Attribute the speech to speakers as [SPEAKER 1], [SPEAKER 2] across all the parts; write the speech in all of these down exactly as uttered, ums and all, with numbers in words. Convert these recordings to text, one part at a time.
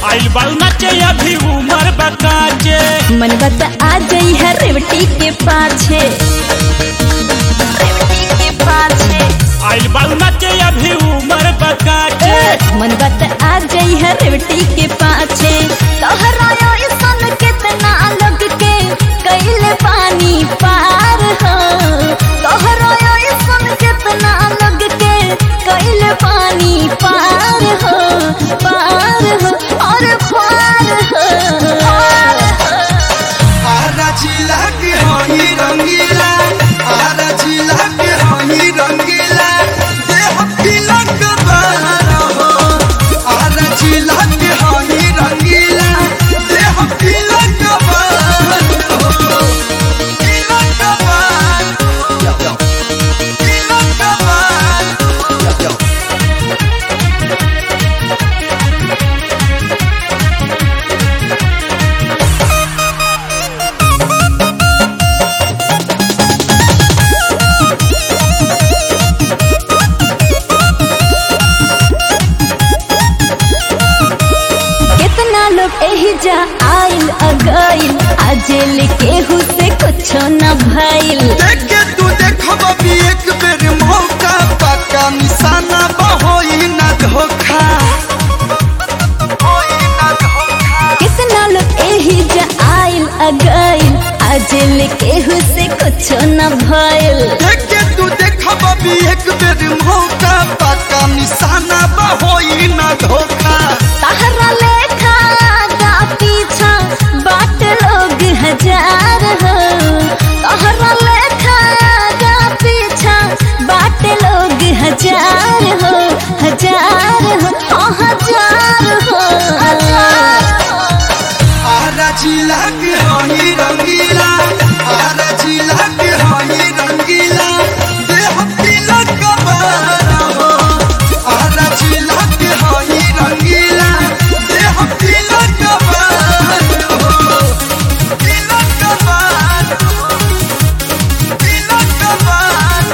[SPEAKER 1] आइल बाल नाचे अभी उमर बकाचे
[SPEAKER 2] मन बता आ जाई है रेवटी के पाछे रेवटी के पाछे
[SPEAKER 1] आइल बाल नाचे अभी उमर बकाचे
[SPEAKER 2] मन बता आ जाई है रेवटी के पाछे तोहरा ऐसन कितना लोग के कइले पानी पार हो तोहरा ऐसन कितना लोग के कइले पानी पार हो पार हो और पार हो
[SPEAKER 3] आरा जिला के हई रंगीला आरा जिला के हई रंगीला देह तिलक बार हो आरा जिला के हई रंगीला देह तिलक बार हो तिलक बार तिलक बार
[SPEAKER 2] कितना लोग एही जा आइल अगइल आजेल केहू से कुछ न भइल
[SPEAKER 3] देख के तू देखब भी एक बेर मौका पक्का निशाना बहोई ना धोखा होई ना धोखा
[SPEAKER 2] कितना लोग एही जा आइल अगइल आजेल केहू से कुछ न भइल
[SPEAKER 3] देख के तू देखब भी एक बेर मौका पक्का निशाना बहोई ना धोखा
[SPEAKER 2] तहरा लेखा गा पीछा बाट लोग हजार हो तहरा लेखा गा पीछा बाट लोग हजार हो हजार हो हाँ, हजार हो
[SPEAKER 3] आरा जिला के हई रंगीला आरा जिला के हई रंगीला देह तिलक बार हो आरा जिला के हई रंगीला देह तिलक बार हो तिलक बार तिलक बार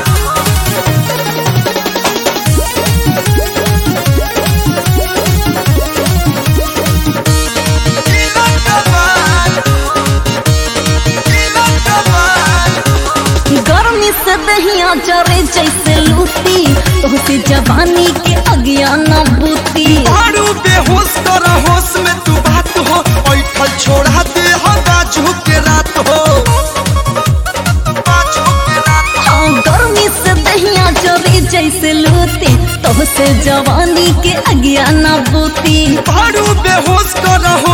[SPEAKER 3] तिलक बार तिलक बार
[SPEAKER 2] गर्मी से दहिया जरे जैसे लूटी तोहसे जवानी के अज्ञान बूती
[SPEAKER 3] आरू बेहोश कर होश में तू बात हो ऐठल छोड़ा दे हो बाजू के रात हो बाजू के रात हो
[SPEAKER 2] हाँ गर्मी से दहिया जरे जैसे लूटी तोहसे जवानी के अज्ञान बूती
[SPEAKER 3] आरू बेहोश कर